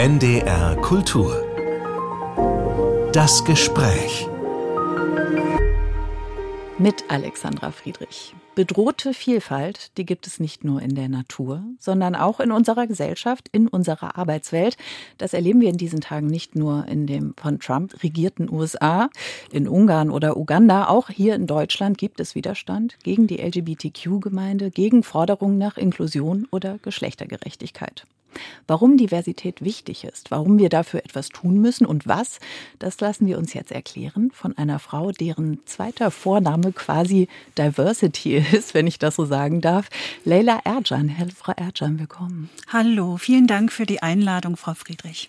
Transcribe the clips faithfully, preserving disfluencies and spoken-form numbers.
N D R Kultur. Das Gespräch. Mit Alexandra Friedrich. Bedrohte Vielfalt, die gibt es nicht nur in der Natur, sondern auch in unserer Gesellschaft, in unserer Arbeitswelt. Das erleben wir in diesen Tagen nicht nur in dem von Trump regierten U S A, in Ungarn oder Uganda. Auch hier in Deutschland gibt es Widerstand gegen die L G B T Q-Gemeinde, gegen Forderungen nach Inklusion oder Geschlechtergerechtigkeit. Warum Diversität wichtig ist, warum wir dafür etwas tun müssen und was, das lassen wir uns jetzt erklären von einer Frau, deren zweiter Vorname quasi Diversity ist, wenn ich das so sagen darf. Leyla Ercan. Hallo, Frau Ercan, willkommen. Hallo, vielen Dank für die Einladung, Frau Friedrich.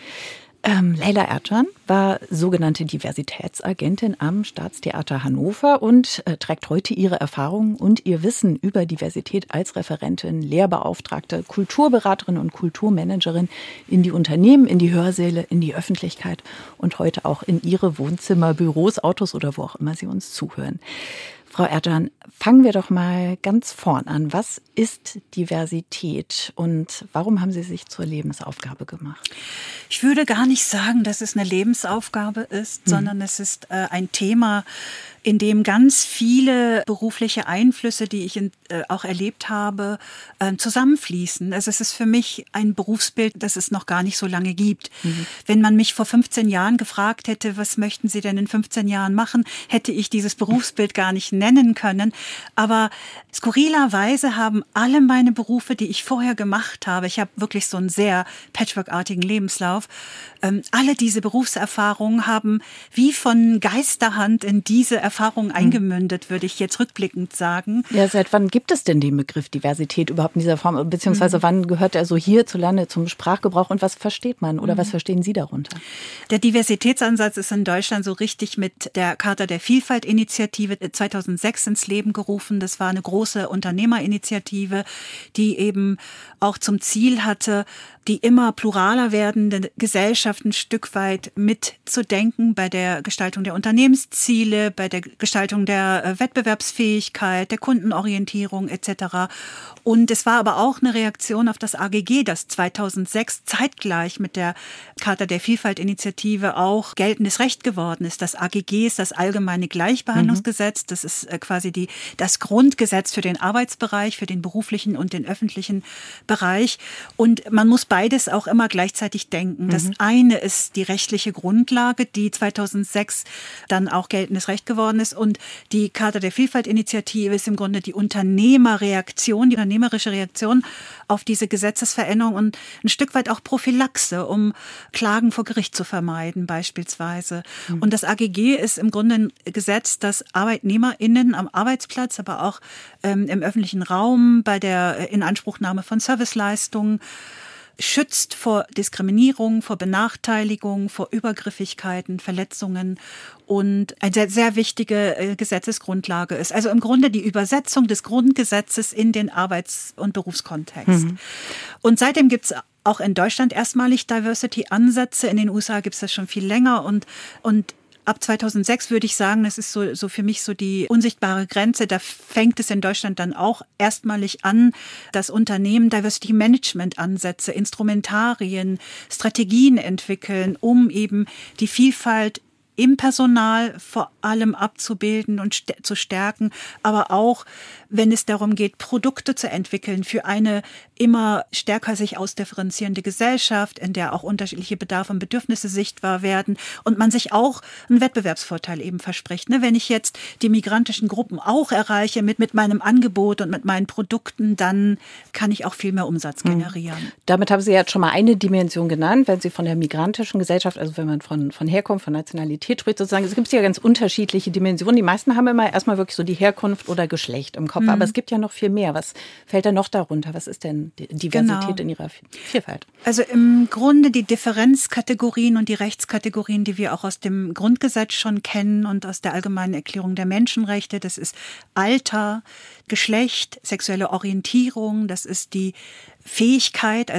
Ähm, Leyla Ercan war sogenannte Diversitätsagentin am Staatstheater Hannover und äh, trägt heute ihre Erfahrungen und ihr Wissen über Diversität als Referentin, Lehrbeauftragte, Kulturberaterin und Kulturmanagerin in die Unternehmen, in die Hörsäle, in die Öffentlichkeit und heute auch in ihre Wohnzimmer, Büros, Autos oder wo auch immer Sie uns zuhören. Frau Ercan, fangen wir doch mal ganz vorn an. Was ist Diversität und warum haben Sie sich zur Lebensaufgabe gemacht? Ich würde gar nicht sagen, dass es eine Lebensaufgabe ist, hm. sondern es ist äh, ein Thema, in dem ganz viele berufliche Einflüsse, die ich in, äh, auch erlebt habe, äh, zusammenfließen. Also es ist für mich ein Berufsbild, das es noch gar nicht so lange gibt. Mhm. Wenn man mich vor fünfzehn Jahren gefragt hätte, was möchten Sie denn in fünfzehn Jahren machen, hätte ich dieses Berufsbild gar nicht nennen können. Aber skurrilerweise haben alle meine Berufe, die ich vorher gemacht habe, ich habe wirklich so einen sehr patchworkartigen Lebenslauf, ähm, alle diese Berufserfahrungen haben wie von Geisterhand in diese Erfahrung eingemündet, würde ich jetzt rückblickend sagen. Ja, seit wann gibt es denn den Begriff Diversität überhaupt in dieser Form? Beziehungsweise mhm. wann gehört er so hierzulande zum Sprachgebrauch und was versteht man oder mhm. was verstehen Sie darunter? Der Diversitätsansatz ist in Deutschland so richtig mit der Charta der Vielfalt-Initiative zweitausendsechs ins Leben gerufen. Das war eine große Unternehmerinitiative, die eben auch zum Ziel hatte, die immer pluraler werdende Gesellschaft ein Stück weit mitzudenken bei der Gestaltung der Unternehmensziele, bei der Gestaltung der Wettbewerbsfähigkeit, der Kundenorientierung et cetera. Und es war aber auch eine Reaktion auf das A G G, das zweitausendsechs zeitgleich mit der Charta der Vielfalt-Initiative auch geltendes Recht geworden ist. Das A G G ist das Allgemeine Gleichbehandlungsgesetz. Das ist quasi die, das Grundgesetz für den Arbeitsbereich, für den beruflichen und den öffentlichen Bereich. Und man muss beides auch immer gleichzeitig denken. Das mhm. eine ist die rechtliche Grundlage, die zweitausendsechs dann auch geltendes Recht geworden ist. Und die Charta der Vielfalt-Initiative ist im Grunde die Unternehmerreaktion, die unternehmerische Reaktion auf diese Gesetzesveränderung und ein Stück weit auch Prophylaxe, um Klagen vor Gericht zu vermeiden beispielsweise. Mhm. Und das A G G ist im Grunde ein Gesetz, das ArbeitnehmerInnen am Arbeitsplatz, aber auch ähm, im öffentlichen Raum bei der Inanspruchnahme von Serviceleistungen schützt vor Diskriminierung, vor Benachteiligung, vor Übergriffigkeiten, Verletzungen und eine sehr, sehr wichtige Gesetzesgrundlage ist. Also im Grunde die Übersetzung des Grundgesetzes in den Arbeits- und Berufskontext. Mhm. Und seitdem gibt es auch in Deutschland erstmalig Diversity-Ansätze. In den U S A gibt es das schon viel länger und, und ab zweitausendsechs würde ich sagen, das ist so, so für mich so die unsichtbare Grenze. Da fängt es in Deutschland dann auch erstmalig an, dass Unternehmen Diversity Management Ansätze, Instrumentarien, Strategien entwickeln, um eben die Vielfalt im Personal vor allem abzubilden und st- zu stärken, aber auch, wenn es darum geht, Produkte zu entwickeln für eine immer stärker sich ausdifferenzierende Gesellschaft, in der auch unterschiedliche Bedarfe und Bedürfnisse sichtbar werden und man sich auch einen Wettbewerbsvorteil eben verspricht. Ne? Wenn ich jetzt die migrantischen Gruppen auch erreiche mit, mit meinem Angebot und mit meinen Produkten, dann kann ich auch viel mehr Umsatz generieren. Mhm. Damit haben Sie jetzt schon mal eine Dimension genannt, wenn Sie von der migrantischen Gesellschaft, also wenn man von, von Herkunft, von Nationalität spricht, sozusagen, es gibt ja ganz unterschiedliche Dimensionen. Die meisten haben immer erstmal wirklich so die Herkunft oder Geschlecht im Kopf, mhm. aber es gibt ja noch viel mehr. Was fällt da noch darunter? Was ist denn Diversität genau. in ihrer Vielfalt? Also im Grunde die Differenzkategorien und die Rechtskategorien, die wir auch aus dem Grundgesetz schon kennen und aus der Allgemeinen Erklärung der Menschenrechte. Das ist Alter, Geschlecht, sexuelle Orientierung, das ist die Fähigkeit, also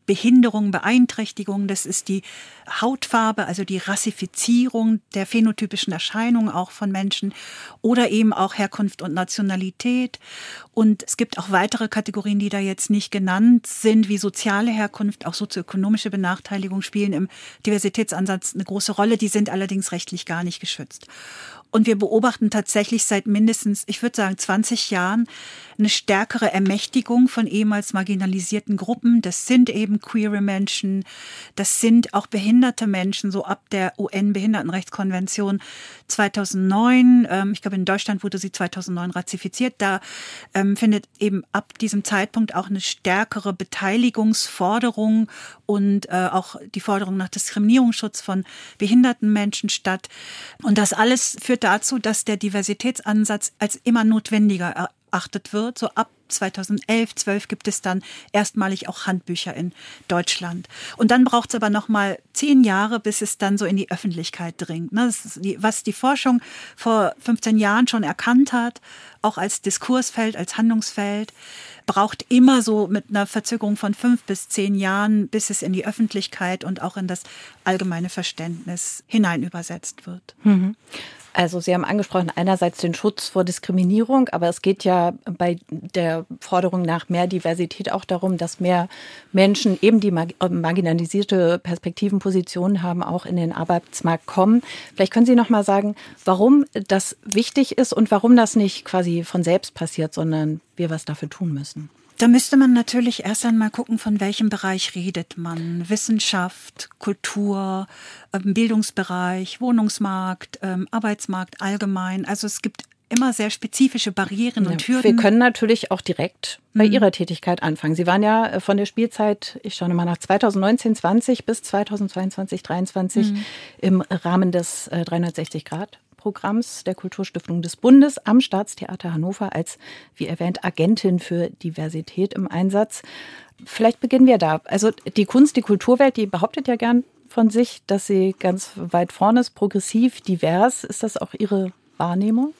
Behinderung, Beeinträchtigung, das ist die Hautfarbe, also die Rassifizierung der phänotypischen Erscheinungen auch von Menschen oder eben auch Herkunft und Nationalität. Und es gibt auch weitere Kategorien, die da jetzt nicht genannt sind, wie soziale Herkunft, auch sozioökonomische Benachteiligung spielen im Diversitätsansatz eine große Rolle. Die sind allerdings rechtlich gar nicht geschützt. Und wir beobachten tatsächlich seit mindestens, ich würde sagen, zwanzig Jahren eine stärkere Ermächtigung von ehemals marginalisierten Gruppen. Das sind eben queere Menschen, das sind auch behinderte Menschen, so ab der U N-Behindertenrechtskonvention zweitausendneun. Ähm, ich glaube, in Deutschland wurde sie zweitausendneun ratifiziert. Da ähm, findet eben ab diesem Zeitpunkt auch eine stärkere Beteiligungsforderung und äh, auch die Forderung nach Diskriminierungsschutz von behinderten Menschen statt. Und das alles führt dazu, dass der Diversitätsansatz als immer notwendiger erachtet wird. So ab zweitausendelf, zwölf gibt es dann erstmalig auch Handbücher in Deutschland. Und dann braucht es aber noch mal zehn Jahre, bis es dann so in die Öffentlichkeit dringt. Das ist die, was die Forschung vor fünfzehn Jahren schon erkannt hat, auch als Diskursfeld, als Handlungsfeld, braucht immer so mit einer Verzögerung von fünf bis zehn Jahren, bis es in die Öffentlichkeit und auch in das allgemeine Verständnis hinein übersetzt wird. Mhm. Also Sie haben angesprochen, einerseits den Schutz vor Diskriminierung, aber es geht ja bei der Forderung nach mehr Diversität auch darum, dass mehr Menschen eben die marginalisierte Perspektiven, Positionen haben, auch in den Arbeitsmarkt kommen. Vielleicht können Sie noch mal sagen, warum das wichtig ist und warum das nicht quasi von selbst passiert, sondern wir was dafür tun müssen. Da müsste man natürlich erst einmal gucken, von welchem Bereich redet man. Wissenschaft, Kultur, Bildungsbereich, Wohnungsmarkt, Arbeitsmarkt allgemein. Also es gibt immer sehr spezifische Barrieren und ja, Hürden. Wir können natürlich auch direkt bei mhm. Ihrer Tätigkeit anfangen. Sie waren ja von der Spielzeit, ich schaue mal nach, zweitausendneunzehn zwanzig bis zweitausendzweiundzwanzig dreiundzwanzig mhm. im Rahmen des äh, dreihundertsechzig Grad Programms der Kulturstiftung des Bundes am Staatstheater Hannover als, wie erwähnt, Agentin für Diversität im Einsatz. Vielleicht beginnen wir da. Also die Kunst, die Kulturwelt, die behauptet ja gern von sich, dass sie ganz weit vorne ist, progressiv, divers. Ist das auch Ihre Wahrnehmung?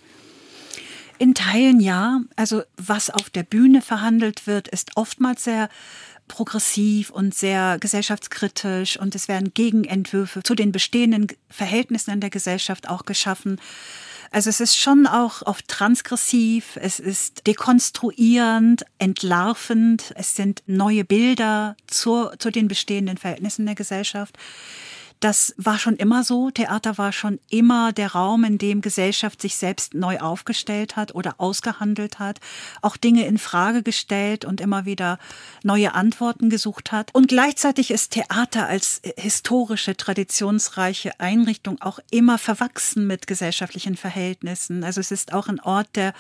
In Teilen ja. Also was auf der Bühne verhandelt wird, ist oftmals sehr progressiv und sehr gesellschaftskritisch und es werden Gegenentwürfe zu den bestehenden Verhältnissen in der Gesellschaft auch geschaffen. Also es ist schon auch oft transgressiv, es ist dekonstruierend, entlarvend, es sind neue Bilder zu, zu den bestehenden Verhältnissen der Gesellschaft. Das war schon immer so. Theater war schon immer der Raum, in dem Gesellschaft sich selbst neu aufgestellt hat oder ausgehandelt hat, auch Dinge in Frage gestellt und immer wieder neue Antworten gesucht hat. Und gleichzeitig ist Theater als historische, traditionsreiche Einrichtung auch immer verwachsen mit gesellschaftlichen Verhältnissen. Also es ist auch ein Ort der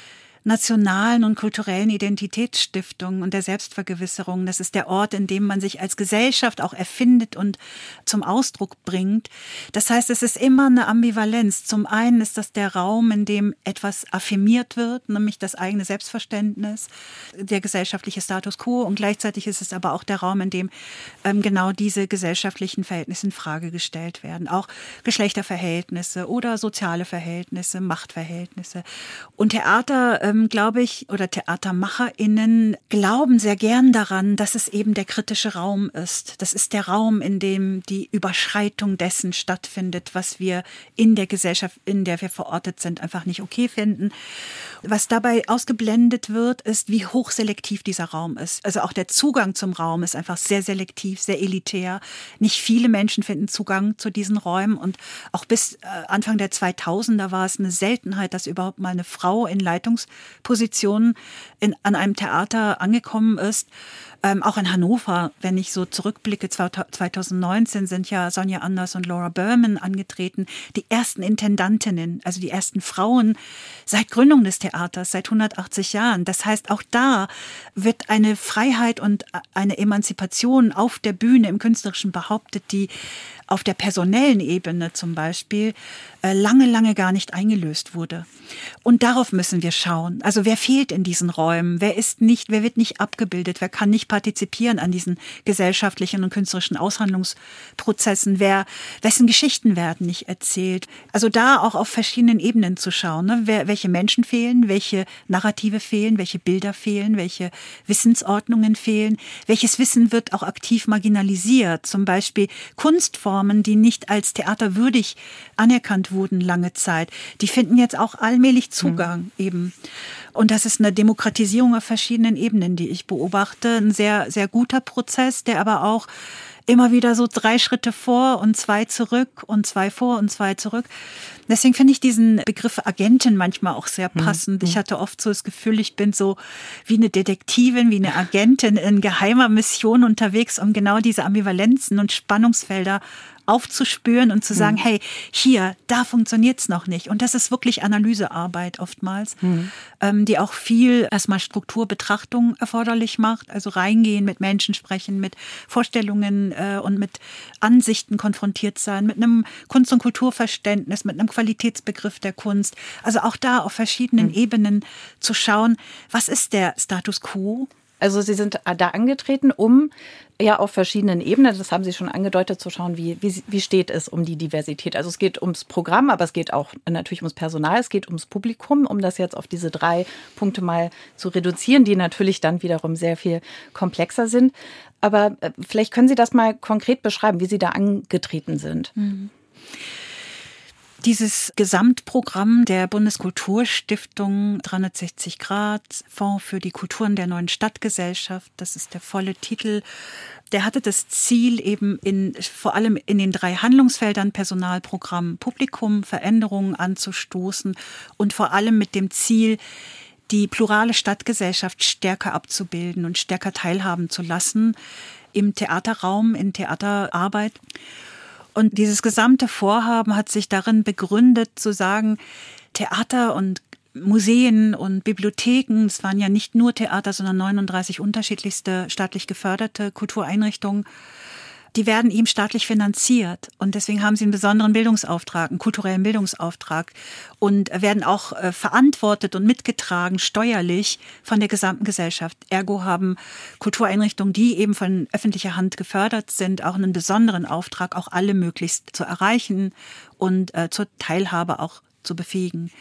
nationalen und kulturellen Identitätsstiftung und der Selbstvergewisserung. Das ist der Ort, in dem man sich als Gesellschaft auch erfindet und zum Ausdruck bringt. Das heißt, es ist immer eine Ambivalenz. Zum einen ist das der Raum, in dem etwas affirmiert wird, nämlich das eigene Selbstverständnis, der gesellschaftliche Status quo. Und gleichzeitig ist es aber auch der Raum, in dem ähm, genau diese gesellschaftlichen Verhältnisse in Frage gestellt werden. Auch Geschlechterverhältnisse oder soziale Verhältnisse, Machtverhältnisse. Und Theater ähm, glaube ich, oder TheatermacherInnen glauben sehr gern daran, dass es eben der kritische Raum ist. Das ist der Raum, in dem die Überschreitung dessen stattfindet, was wir in der Gesellschaft, in der wir verortet sind, einfach nicht okay finden. Was dabei ausgeblendet wird, ist, wie hochselektiv dieser Raum ist. Also auch der Zugang zum Raum ist einfach sehr selektiv, sehr elitär. Nicht viele Menschen finden Zugang zu diesen Räumen und auch bis Anfang der zweitausender war es eine Seltenheit, dass überhaupt mal eine Frau in Leitungspositionen in, an einem Theater angekommen ist. Ähm, auch in Hannover, wenn ich so zurückblicke, zweitausendneunzehn sind ja Sonja Anders und Laura Berman angetreten, die ersten Intendantinnen, also die ersten Frauen seit Gründung des Theaters, seit hundertachtzig Jahren. Das heißt, auch da wird eine Freiheit und eine Emanzipation auf der Bühne im Künstlerischen behauptet, die auf der personellen Ebene zum Beispiel lange, lange gar nicht eingelöst wurde. Und darauf müssen wir schauen. schauen. Also wer fehlt in diesen Räumen? Wer ist nicht, wer wird nicht abgebildet? Wer kann nicht partizipieren an diesen gesellschaftlichen und künstlerischen Aushandlungsprozessen? Wer, wessen Geschichten werden nicht erzählt? Also da auch auf verschiedenen Ebenen zu schauen. Ne? Wer, welche Menschen fehlen? Welche Narrative fehlen? Welche Bilder fehlen? Welche Wissensordnungen fehlen? Welches Wissen wird auch aktiv marginalisiert? Zum Beispiel Kunstformen, die nicht als theaterwürdig anerkannt wurden lange Zeit. Die finden jetzt auch allmählich Zugang mhm. eben. Und das ist eine Demokratisierung auf verschiedenen Ebenen, die ich beobachte. Ein sehr, sehr guter Prozess, der aber auch immer wieder so drei Schritte vor und zwei zurück und zwei vor und zwei zurück. Deswegen finde ich diesen Begriff Agentin manchmal auch sehr passend. Ich hatte oft so das Gefühl, ich bin so wie eine Detektivin, wie eine Agentin in geheimer Mission unterwegs, um genau diese Ambivalenzen und Spannungsfelder aufzuspüren und zu sagen, mhm. hey, hier, da funktioniert's noch nicht. Und das ist wirklich Analysearbeit oftmals, mhm. ähm, die auch viel erstmal Strukturbetrachtung erforderlich macht. Also reingehen, mit Menschen sprechen, mit Vorstellungen äh, und mit Ansichten konfrontiert sein, mit einem Kunst- und Kulturverständnis, mit einem Qualitätsbegriff der Kunst. Also auch da auf verschiedenen mhm. Ebenen zu schauen, was ist der Status quo? Also Sie sind da angetreten, um ja auf verschiedenen Ebenen, das haben Sie schon angedeutet, zu schauen, wie, wie, wie steht es um die Diversität. Also es geht ums Programm, aber es geht auch natürlich ums Personal, es geht ums Publikum, um das jetzt auf diese drei Punkte mal zu reduzieren, die natürlich dann wiederum sehr viel komplexer sind. Aber vielleicht können Sie das mal konkret beschreiben, wie Sie da angetreten sind. Mhm. Dieses Gesamtprogramm der Bundeskulturstiftung dreihundertsechzig Grad, Fonds für die Kulturen der neuen Stadtgesellschaft, das ist der volle Titel, der hatte das Ziel, eben in, vor allem in den drei Handlungsfeldern Personalprogramm, Publikum, Veränderungen anzustoßen und vor allem mit dem Ziel, die plurale Stadtgesellschaft stärker abzubilden und stärker teilhaben zu lassen im Theaterraum, in Theaterarbeit. Und dieses gesamte Vorhaben hat sich darin begründet, zu sagen, Theater und Museen und Bibliotheken, es waren ja nicht nur Theater, sondern neununddreißig unterschiedlichste staatlich geförderte Kultureinrichtungen, die werden ihm staatlich finanziert. Und deswegen haben sie einen besonderen Bildungsauftrag, einen kulturellen Bildungsauftrag und werden auch äh, verantwortet und mitgetragen steuerlich von der gesamten Gesellschaft. Ergo haben Kultureinrichtungen, die eben von öffentlicher Hand gefördert sind, auch einen besonderen Auftrag, auch alle möglichst zu erreichen und äh, zur Teilhabe auch zu befähigen.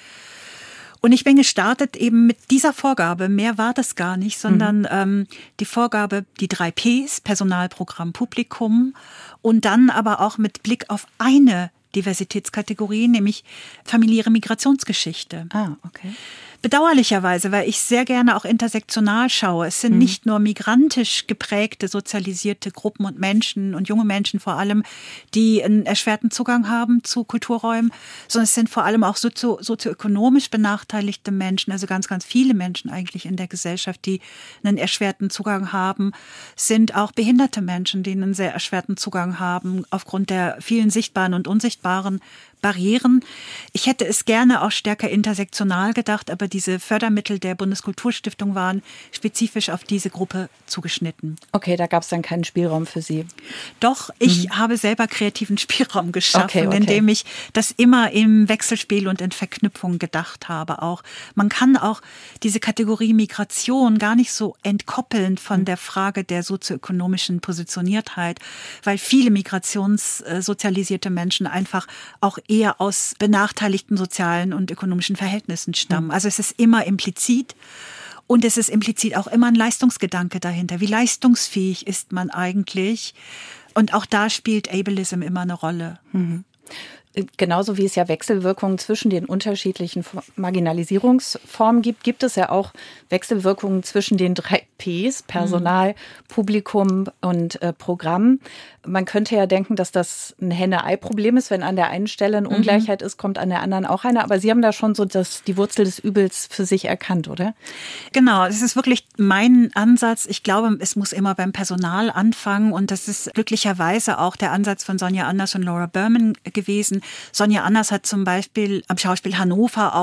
Und ich bin gestartet eben mit dieser Vorgabe, mehr war das gar nicht, sondern mhm. ähm, die Vorgabe, die drei Ps, Personalprogramm, Publikum und dann aber auch mit Blick auf eine Diversitätskategorie, nämlich familiäre Migrationsgeschichte. Ah, okay. Bedauerlicherweise, weil ich sehr gerne auch intersektional schaue. Es sind mhm. nicht nur migrantisch geprägte, sozialisierte Gruppen und Menschen und junge Menschen vor allem, die einen erschwerten Zugang haben zu Kulturräumen, sondern es sind vor allem auch sozio- sozioökonomisch benachteiligte Menschen, also ganz, ganz viele Menschen eigentlich in der Gesellschaft, die einen erschwerten Zugang haben, sind auch behinderte Menschen, die einen sehr erschwerten Zugang haben, aufgrund der vielen sichtbaren und unsichtbaren Barrieren. Ich hätte es gerne auch stärker intersektional gedacht, aber diese Fördermittel der Bundeskulturstiftung waren spezifisch auf diese Gruppe zugeschnitten. Okay, da gab es dann keinen Spielraum für Sie. Doch, ich mhm. habe selber kreativen Spielraum geschaffen, okay, okay. indem ich das immer im Wechselspiel und in Verknüpfung gedacht habe auch. Man kann auch diese Kategorie Migration gar nicht so entkoppeln von mhm. der Frage der sozioökonomischen Positioniertheit, weil viele migrationssozialisierte Menschen einfach auch eher aus benachteiligten sozialen und ökonomischen Verhältnissen stammen. Also es ist immer implizit und es ist implizit auch immer ein Leistungsgedanke dahinter. Wie leistungsfähig ist man eigentlich? Und auch da spielt Ableism immer eine Rolle. Mhm. Genauso wie es ja Wechselwirkungen zwischen den unterschiedlichen Marginalisierungsformen gibt, gibt es ja auch Wechselwirkungen zwischen den drei Ps, Personal, mhm. Publikum und äh, Programm. Man könnte ja denken, dass das ein Henne-Ei-Problem ist, wenn an der einen Stelle eine Ungleichheit ist, kommt an der anderen auch eine. Aber Sie haben da schon so das, die Wurzel des Übels für sich erkannt, oder? Genau, es ist wirklich mein Ansatz. Ich glaube, es muss immer beim Personal anfangen und das ist glücklicherweise auch der Ansatz von Sonja Anders und Laura Berman gewesen. Sonja Anders hat zum Beispiel am Schauspiel Hannover auch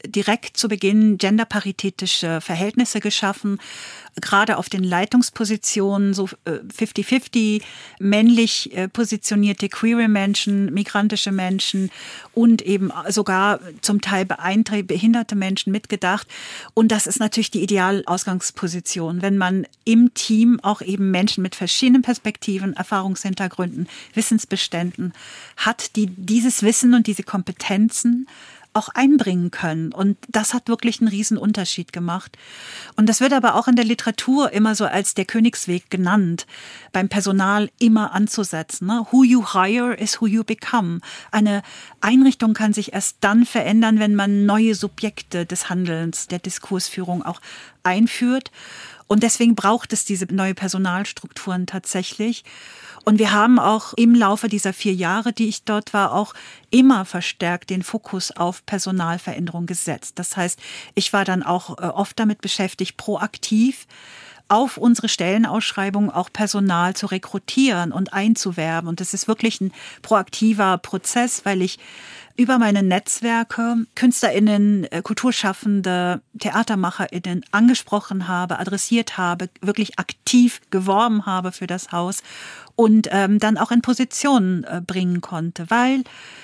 direkt zu Beginn genderparitätische Verhältnisse geschaffen, gerade auf den Leitungspositionen, so fünfzig fünfzig, männlich positionierte queere Menschen, migrantische Menschen und eben sogar zum Teil beeinträchtigte, behinderte Menschen mitgedacht. Und das ist natürlich die Idealausgangsposition, wenn man im Team auch eben Menschen mit verschiedenen Perspektiven, Erfahrungshintergründen, Wissensbeständen hat, die dieses Wissen und diese Kompetenzen auch einbringen können. Und das hat wirklich einen riesen Unterschied gemacht. Und das wird aber auch in der Literatur immer so als der Königsweg genannt, beim Personal immer anzusetzen. Ne? Who you hire is who you become. Eine Einrichtung kann sich erst dann verändern, wenn man neue Subjekte des Handelns, der Diskursführung auch einführt. Und deswegen braucht es diese neue Personalstrukturen tatsächlich. Und wir haben auch im Laufe dieser vier Jahre, die ich dort war, auch immer verstärkt den Fokus auf Personalveränderung gesetzt. Das heißt, ich war dann auch oft damit beschäftigt, proaktiv auf unsere Stellenausschreibung auch Personal zu rekrutieren und einzuwerben. Und das ist wirklich ein proaktiver Prozess, weil ich über meine Netzwerke KünstlerInnen, Kulturschaffende, TheatermacherInnen angesprochen habe, adressiert habe, wirklich aktiv geworben habe für das Haus und ähm, dann auch in Positionen äh, bringen konnte, weil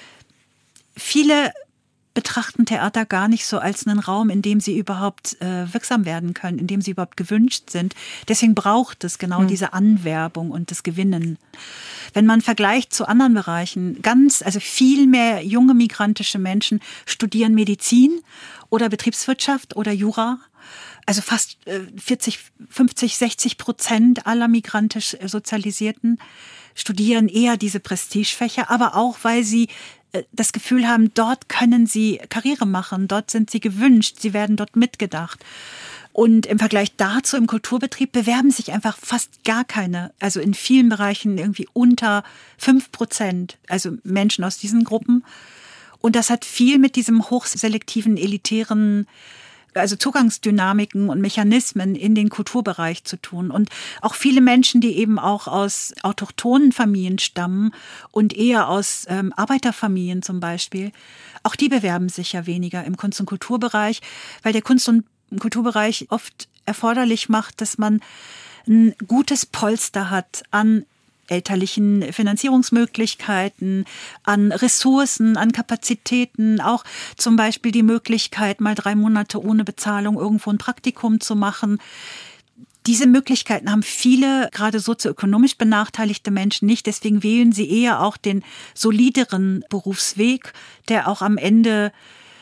viele betrachten Theater gar nicht so als einen Raum, in dem sie überhaupt äh, wirksam werden können, in dem sie überhaupt gewünscht sind. Deswegen braucht es genau mhm. diese Anwerbung und das Gewinnen. Wenn man vergleicht zu anderen Bereichen, ganz, also viel mehr junge migrantische Menschen studieren Medizin oder Betriebswirtschaft oder Jura. Also fast vierzig, fünfzig, sechzig Prozent aller migrantisch Sozialisierten studieren eher diese Prestigefächer, aber auch, weil sie das Gefühl haben, dort können sie Karriere machen, dort sind sie gewünscht, sie werden dort mitgedacht. Und im Vergleich dazu im Kulturbetrieb bewerben sich einfach fast gar keine, also in vielen Bereichen irgendwie unter fünf Prozent, also Menschen aus diesen Gruppen. Und das hat viel mit diesem hochselektiven, elitären, also Zugangsdynamiken und Mechanismen in den Kulturbereich zu tun. Und auch viele Menschen, die eben auch aus autochthonen Familien stammen und eher aus ähm, Arbeiterfamilien zum Beispiel, auch die bewerben sich ja weniger im Kunst- und Kulturbereich, weil der Kunst- und Kulturbereich oft erforderlich macht, dass man ein gutes Polster hat an elterlichen Finanzierungsmöglichkeiten, an Ressourcen, an Kapazitäten, auch zum Beispiel die Möglichkeit, mal drei Monate ohne Bezahlung irgendwo ein Praktikum zu machen. Diese Möglichkeiten haben viele, gerade sozioökonomisch benachteiligte Menschen nicht. Deswegen wählen sie eher auch den solideren Berufsweg, der auch am Ende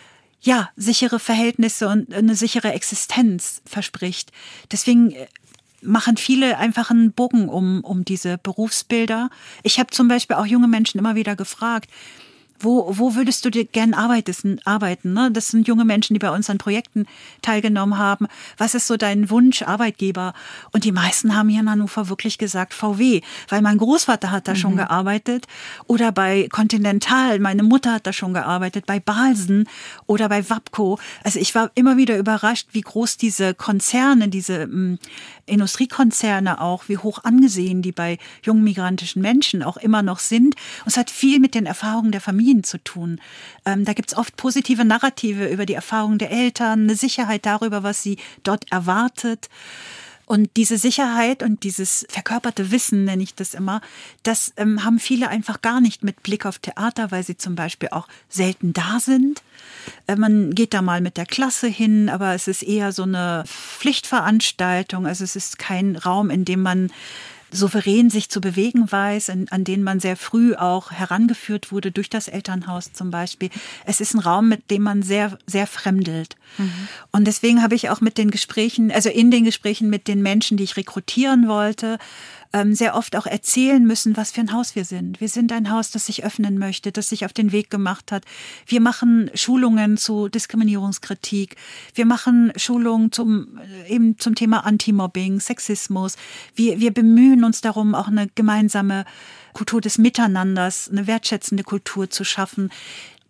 ja sichere Verhältnisse und eine sichere Existenz verspricht. Deswegen machen viele einfach einen Bogen um, um diese Berufsbilder. Ich habe zum Beispiel auch junge Menschen immer wieder gefragt, Wo, wo würdest du dir gern arbeiten? arbeiten ne? Das sind junge Menschen, die bei uns an Projekten teilgenommen haben. Was ist so dein Wunsch Arbeitgeber? Und die meisten haben hier in Hannover wirklich gesagt V W, weil mein Großvater hat da mhm. schon gearbeitet oder bei Continental, meine Mutter hat da schon gearbeitet, bei Balsen oder bei Wapco. Also ich war immer wieder überrascht, wie groß diese Konzerne, diese m, Industriekonzerne auch, wie hoch angesehen die bei jungen migrantischen Menschen auch immer noch sind. Und es hat viel mit den Erfahrungen der Familie zu tun. Ähm, da gibt es oft positive Narrative über die Erfahrungen der Eltern, eine Sicherheit darüber, was sie dort erwartet. Und diese Sicherheit und dieses verkörperte Wissen, nenne ich das immer, das ähm, haben viele einfach gar nicht mit Blick auf Theater, weil sie zum Beispiel auch selten da sind. Äh, man geht da mal mit der Klasse hin, aber es ist eher so eine Pflichtveranstaltung. Also es ist kein Raum, in dem man souverän sich zu bewegen weiß, an, an den man sehr früh auch herangeführt wurde, durch das Elternhaus zum Beispiel. Es ist ein Raum, mit dem man sehr, sehr fremdelt. Mhm. Und deswegen habe ich auch mit den Gesprächen, also in den Gesprächen mit den Menschen, die ich rekrutieren wollte, sehr oft auch erzählen müssen, was für ein Haus wir sind. Wir sind ein Haus, das sich öffnen möchte, das sich auf den Weg gemacht hat. Wir machen Schulungen zu Diskriminierungskritik. Wir machen Schulungen zum, eben zum Thema Anti-Mobbing, Sexismus. Wir, wir bemühen uns darum, auch eine gemeinsame Kultur des Miteinanders, eine wertschätzende Kultur zu schaffen.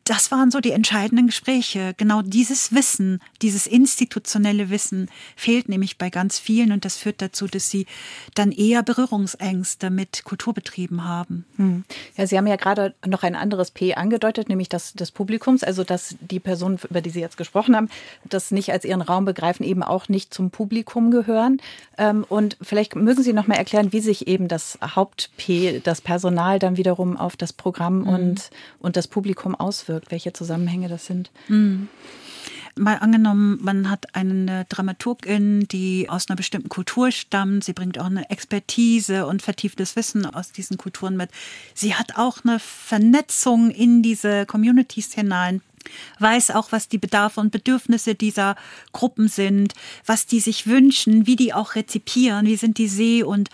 das waren so die entscheidenden Gespräche. Genau dieses Wissen, dieses institutionelle Wissen fehlt nämlich bei ganz vielen und das führt dazu, dass sie dann eher Berührungsängste mit Kulturbetrieben haben. Hm. Ja, Sie haben ja gerade noch ein anderes P angedeutet, nämlich das des Publikums, also dass die Personen, über die Sie jetzt gesprochen haben, das nicht als ihren Raum begreifen, eben auch nicht zum Publikum gehören. Und vielleicht mögen Sie noch mal erklären, wie sich eben das Haupt-P, das Personal, dann wiederum auf das Programm mhm. und, und das Publikum auswirkt, welche Zusammenhänge das sind. Mhm. Mal angenommen, man hat eine Dramaturgin, die aus einer bestimmten Kultur stammt. Sie bringt auch eine Expertise und vertieftes Wissen aus diesen Kulturen mit. Sie hat auch eine Vernetzung in diese Communities hinein. Weiß auch, was die Bedarfe und Bedürfnisse dieser Gruppen sind, was die sich wünschen, wie die auch rezipieren, wie sind die Seh- und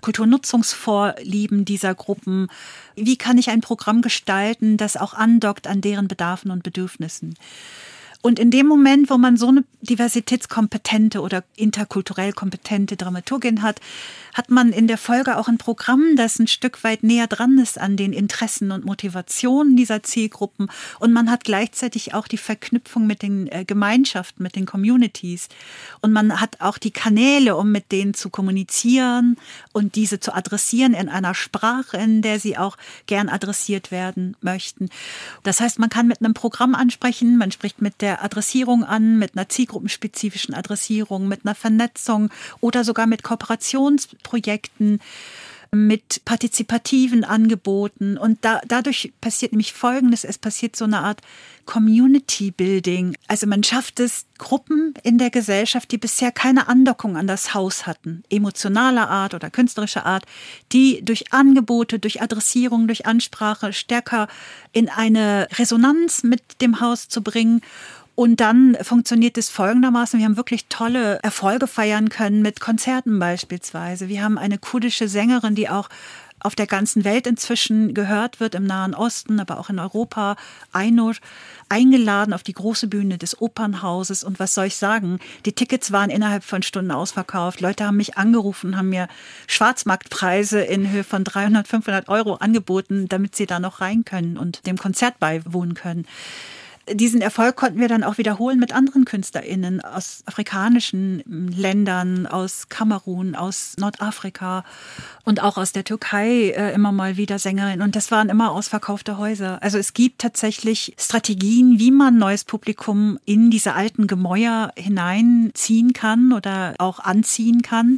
Kulturnutzungsvorlieben dieser Gruppen. Wie kann ich ein Programm gestalten, das auch andockt an deren Bedarfen und Bedürfnissen? Und in dem Moment, wo man so eine diversitätskompetente oder interkulturell kompetente Dramaturgin hat, hat man in der Folge auch ein Programm, das ein Stück weit näher dran ist an den Interessen und Motivationen dieser Zielgruppen. Und man hat gleichzeitig auch die Verknüpfung mit den Gemeinschaften, mit den Communities. Und man hat auch die Kanäle, um mit denen zu kommunizieren und diese zu adressieren in einer Sprache, in der sie auch gern adressiert werden möchten. Das heißt, man kann mit einem Programm ansprechen, man spricht mit der Adressierung an, mit einer zielgruppenspezifischen Adressierung, mit einer Vernetzung oder sogar mit Kooperationsprojekten, mit partizipativen Angeboten. Und da, dadurch passiert nämlich Folgendes, es passiert so eine Art Community Building. Also man schafft es, Gruppen in der Gesellschaft, die bisher keine Andockung an das Haus hatten, emotionaler Art oder künstlerischer Art, die durch Angebote, durch Adressierung, durch Ansprache stärker in eine Resonanz mit dem Haus zu bringen. Und dann funktioniert es folgendermaßen. Wir haben wirklich tolle Erfolge feiern können mit Konzerten beispielsweise. Wir haben eine kurdische Sängerin, die auch auf der ganzen Welt inzwischen gehört wird, im Nahen Osten, aber auch in Europa, Aynur, eingeladen auf die große Bühne des Opernhauses. Und was soll ich sagen? Die Tickets waren innerhalb von Stunden ausverkauft. Leute haben mich angerufen, haben mir Schwarzmarktpreise in Höhe von dreihundert, fünfhundert Euro angeboten, damit sie da noch rein können und dem Konzert beiwohnen können. Diesen Erfolg konnten wir dann auch wiederholen mit anderen KünstlerInnen aus afrikanischen Ländern, aus Kamerun, aus Nordafrika und auch aus der Türkei äh, immer mal wieder Sängerinnen. Und das waren immer ausverkaufte Häuser. Also es gibt tatsächlich Strategien, wie man neues Publikum in diese alten Gemäuer hineinziehen kann oder auch anziehen kann.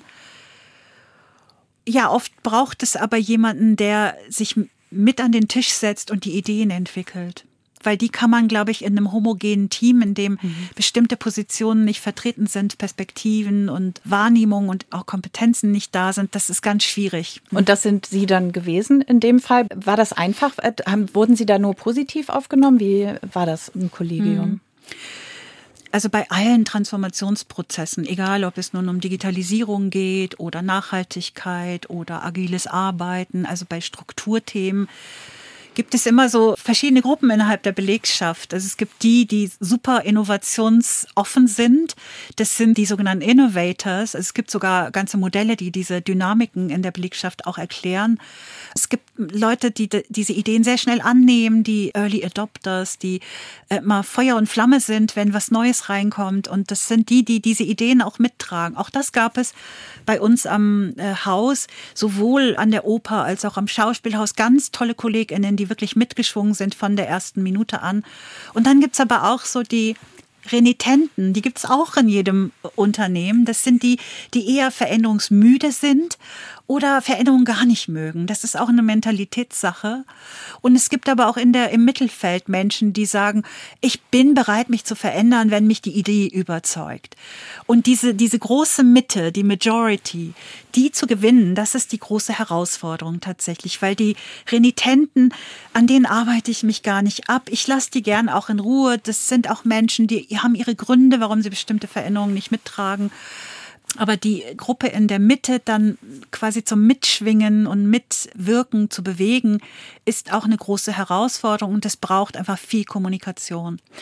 Ja, oft braucht es aber jemanden, der sich mit an den Tisch setzt und die Ideen entwickelt. Weil die kann man, glaube ich, in einem homogenen Team, in dem mhm. bestimmte Positionen nicht vertreten sind, Perspektiven und Wahrnehmung und auch Kompetenzen nicht da sind, das ist ganz schwierig. Und das sind Sie dann gewesen in dem Fall. War das einfach? Wurden Sie da nur positiv aufgenommen? Wie war das im Kollegium? Mhm. Also bei allen Transformationsprozessen, egal ob es nun um Digitalisierung geht oder Nachhaltigkeit oder agiles Arbeiten, also bei Strukturthemen, gibt es immer so verschiedene Gruppen innerhalb der Belegschaft. Also es gibt die, die super innovationsoffen sind. Das sind die sogenannten Innovators. Also es gibt sogar ganze Modelle, die diese Dynamiken in der Belegschaft auch erklären. Es gibt Leute, die diese Ideen sehr schnell annehmen, die Early Adopters, die immer Feuer und Flamme sind, wenn was Neues reinkommt. Und das sind die, die diese Ideen auch mittragen. Auch das gab es bei uns am Haus, sowohl an der Oper als auch am Schauspielhaus. Ganz tolle KollegInnen, die wirklich mitgeschwungen sind von der ersten Minute an. Und dann gibt's aber auch so die Renitenten, die gibt's auch in jedem Unternehmen. Das sind die, die eher veränderungsmüde sind oder Veränderungen gar nicht mögen. Das ist auch eine Mentalitätssache. Und es gibt aber auch in der, im Mittelfeld Menschen, die sagen, ich bin bereit, mich zu verändern, wenn mich die Idee überzeugt. Und diese, diese große Mitte, die Majority, die zu gewinnen, das ist die große Herausforderung tatsächlich, weil die Renitenten, an denen arbeite ich mich gar nicht ab. Ich lasse die gern auch in Ruhe. Das sind auch Menschen, die haben ihre Gründe, warum sie bestimmte Veränderungen nicht mittragen. Aber die Gruppe in der Mitte dann quasi zum Mitschwingen und Mitwirken zu bewegen, ist auch eine große Herausforderung und es braucht einfach viel Kommunikation.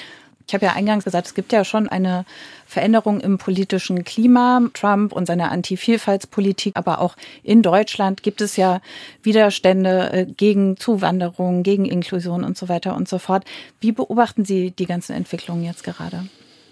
Ich habe ja eingangs gesagt, es gibt ja schon eine Veränderung im politischen Klima. Trump und seine Anti-Vielfaltspolitik, aber auch in Deutschland gibt es ja Widerstände gegen Zuwanderung, gegen Inklusion und so weiter und so fort. Wie beobachten Sie die ganzen Entwicklungen jetzt gerade?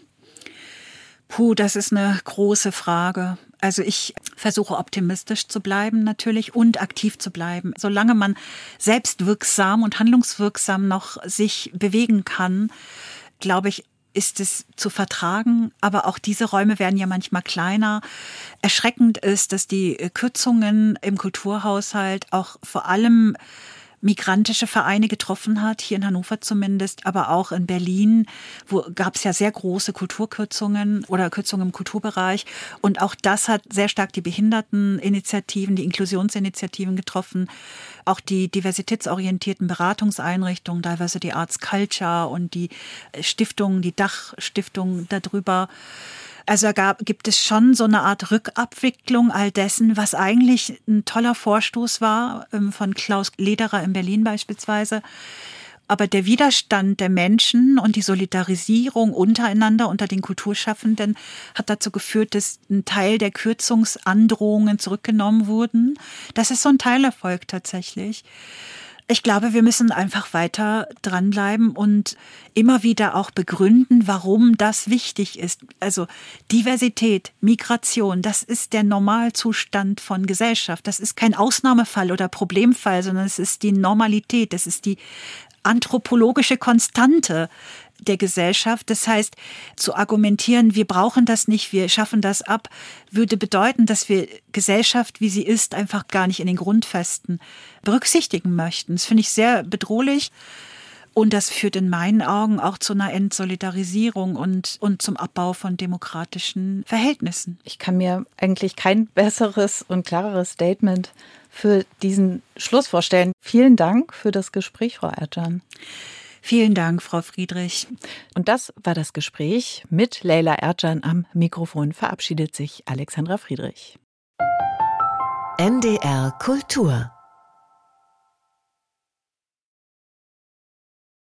Puh, das ist eine große Frage. Also ich versuche optimistisch zu bleiben natürlich und aktiv zu bleiben. Solange man selbstwirksam und handlungswirksam noch sich bewegen kann, glaube ich, ist es zu vertragen. Aber auch diese Räume werden ja manchmal kleiner. Erschreckend ist, dass die Kürzungen im Kulturhaushalt auch vor allem migrantische Vereine getroffen hat, hier in Hannover zumindest, aber auch in Berlin, wo gab es ja sehr große Kulturkürzungen oder Kürzungen im Kulturbereich. Und auch das hat sehr stark die Behinderteninitiativen, die Inklusionsinitiativen getroffen, auch die diversitätsorientierten Beratungseinrichtungen, Diversity Arts Culture und die Stiftungen, die Dachstiftungen darüber. Also da gab, gibt es schon so eine Art Rückabwicklung all dessen, was eigentlich ein toller Vorstoß war, von Klaus Lederer in Berlin beispielsweise. Aber der Widerstand der Menschen und die Solidarisierung untereinander unter den Kulturschaffenden hat dazu geführt, dass ein Teil der Kürzungsandrohungen zurückgenommen wurden. Das ist so ein Teilerfolg tatsächlich. Ich glaube, wir müssen einfach weiter dranbleiben und immer wieder auch begründen, warum das wichtig ist. Also Diversität, Migration, das ist der Normalzustand von Gesellschaft. Das ist kein Ausnahmefall oder Problemfall, sondern es ist die Normalität, es ist die anthropologische Konstante der Gesellschaft. Das heißt, zu argumentieren, wir brauchen das nicht, wir schaffen das ab, würde bedeuten, dass wir Gesellschaft, wie sie ist, einfach gar nicht in den Grundfesten berücksichtigen möchten. Das finde ich sehr bedrohlich. Und das führt in meinen Augen auch zu einer Entsolidarisierung und, und zum Abbau von demokratischen Verhältnissen. Ich kann mir eigentlich kein besseres und klareres Statement für diesen Schluss vorstellen. Vielen Dank für das Gespräch, Frau Erdjan. Vielen Dank, Frau Friedrich. Und das war das Gespräch mit Leyla Erdjan. Am Mikrofon verabschiedet sich Alexandra Friedrich. N D R Kultur